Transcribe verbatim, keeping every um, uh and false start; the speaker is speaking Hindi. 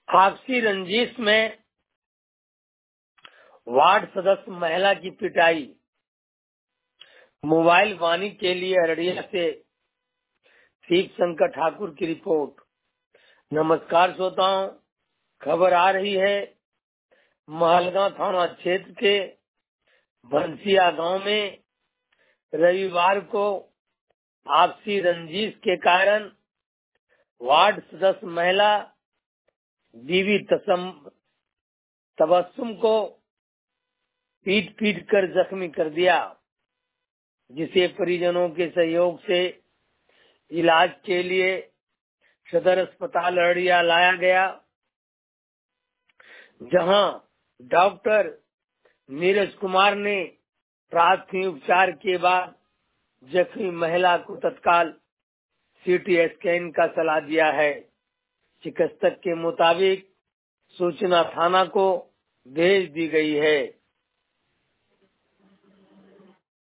आपसी रंजिश में वार्ड सदस्य महिला की पिटाई। मोबाइल वाणी के लिए अररिया से शिव शंकर ठाकुर की रिपोर्ट। नमस्कार श्रोताओं, खबर आ रही है महलगांव थाना क्षेत्र के बंसिया गांव में रविवार को आपसी रंजिश के कारण वार्ड सदस्य महिला बीवी तसम तबस्सुम को पीट पीट कर जख्मी कर दिया, जिसे परिजनों के सहयोग से इलाज के लिए सदर अस्पताल अररिया लाया गया, जहां डॉक्टर नीरज कुमार ने प्राथमिक उपचार के बाद जख्मी महिला को तत्काल सीटी स्कैन का सलाह दिया है। चिकित्सक के मुताबिक सूचना थाना को भेज दी गई है।